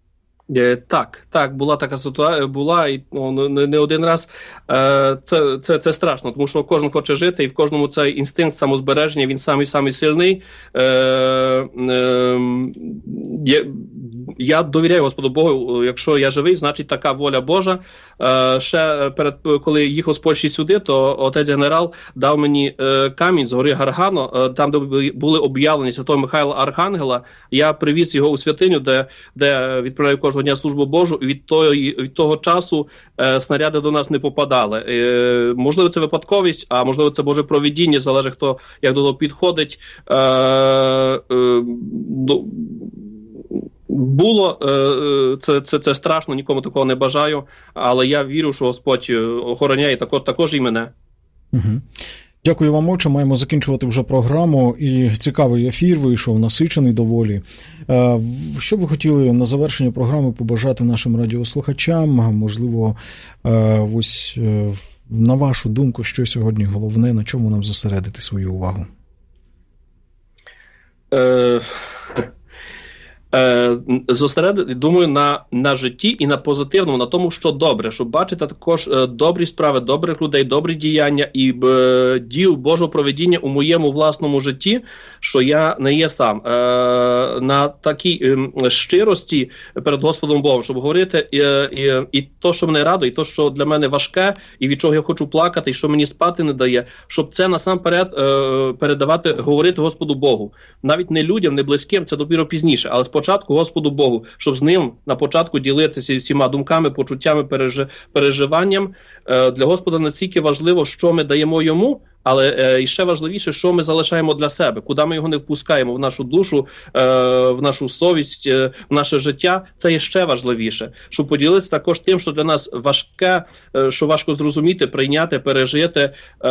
Так, так, була така ситуація, була і ну, не, не один раз. Це, це, це страшно, тому що кожен хоче жити, і в кожному цей інстинкт самозбереження, він самий-самий сильний. Е, е, я, я довіряю Господу Богу, якщо я живий, значить така воля Божа. Е, ще перед, коли їхав з Польщі сюди, то отець генерал дав мені е, камінь з гори Гаргано, е, там, де були об'явлені святого Михайла Архангела. Я привіз його у святиню, де, де відправляю кожного дня службу Божу, і від того, від того часу е, снаряди до нас не попадали. Е, можливо, це випадковість, а можливо, це Боже провидіння, залежить, хто як до того підходить. Е, е, до, Було, це, це, це страшно, нікому такого не бажаю, але я вірю, що Господь охороняє також, також і мене. Угу. Дякую вам, отче. Маємо закінчувати вже програму, і цікавий ефір вийшов, насичений доволі. Що б ви хотіли на завершення програми побажати нашим радіослухачам? Можливо, ось на вашу думку, що сьогодні головне, на чому нам зосередити свою увагу? Е... Зосередити, думаю, на, на житті і на позитивному, на тому, що добре, щоб бачити також е, добрі справи, добрих людей, добрі діяння і е, дію Божого провидіння у моєму власному житті, що я не є сам. Е, на такій е, щирості перед Господом Богом, щоб говорити і, і, і то, що мене радує, і то, що для мене важке, і від чого я хочу плакати, і що мені спати не дає, щоб це насамперед е, передавати, говорити Господу Богу. Навіть не людям, не близьким, це допіро пізніше, але спочатку Господу Богу, щоб з ним на початку ділитися всіма думками, почуттями, пережи, переживанням. Е, для Господа настільки важливо, що ми даємо йому, але е, і ще важливіше, що ми залишаємо для себе, куди ми його не впускаємо в нашу душу, е, в нашу совість, е, в наше життя. Це є ще важливіше, щоб поділитися також тим, що для нас важке, е, що важко зрозуміти, прийняти, пережити. Е,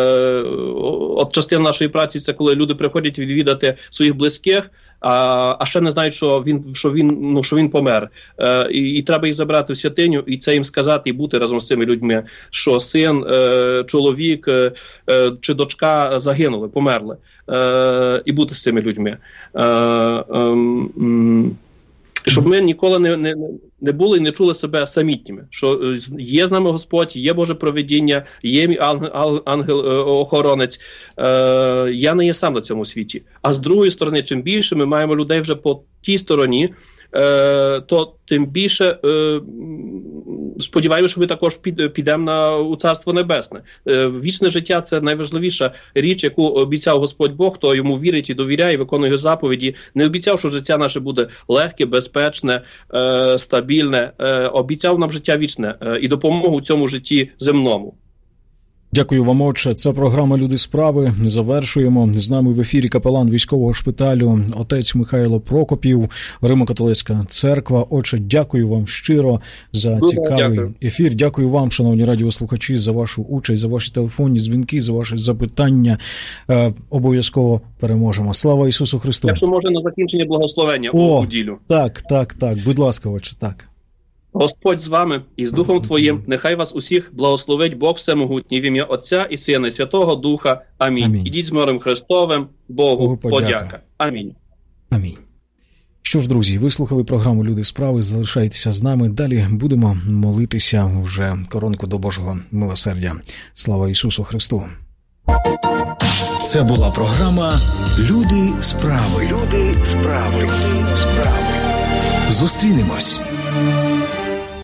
от частина нашої праці – це коли люди приходять відвідати своїх близьких, а, а ще не знають, що він, що він, ну, що він помер. Е, і, і треба їх забрати в святиню, і це їм сказати, і бути разом з цими людьми, що син, е, чоловік, е, чи дочка загинули, померли, е, і бути з цими людьми. Е, е, е, щоб ми ніколи не, не, не були і не чули себе самітніми, що є з нами Господь, є Боже провидіння, є мій ангел, ангел-охоронець, е, я не є сам на цьому світі. А з другої сторони, чим більше ми маємо людей вже по тій стороні, е, то тим більше е, сподіваємося, що ми також під, підемо на, у Царство Небесне. Е, вічне життя – це найважливіша річ, яку обіцяв Господь Бог, хто йому вірить і довіряє, виконує його заповіді. Не обіцяв, що життя наше буде легке, безпечне, е, стабільне. Е, обіцяв нам життя вічне е, і допомогу у цьому житті земному. Дякую вам, отче. Це програма «Люди справи». Завершуємо. З нами в ефірі капелан військового шпиталю отець Михайло Прокопів, Римо-католицька церква. Отче, дякую вам щиро за цікавий дякую. ефір. Дякую вам, шановні радіослухачі, за вашу участь, за ваші телефонні дзвінки, за ваші запитання. Е, обов'язково переможемо. Слава Ісусу Христу! Якщо можна на закінчення благословення О, у неділю. Так, так, так. Будь ласка, отче, так. Господь з вами і з Духом Твоїм, нехай вас усіх благословить Бог Всемогутній в ім'я Отця і Сина і Святого Духа. Амінь. Амінь. Ідіть з миром Христовим, Богу, Богу подяка. подяка. Амінь. Амінь. Що ж, друзі, ви слухали програму «Люди справи», залишайтеся з нами. Далі будемо молитися вже коронку до Божого милосердя. Слава Ісусу Христу! Це була програма «Люди справи». Люди справи. Люди справи. Зустрінемось.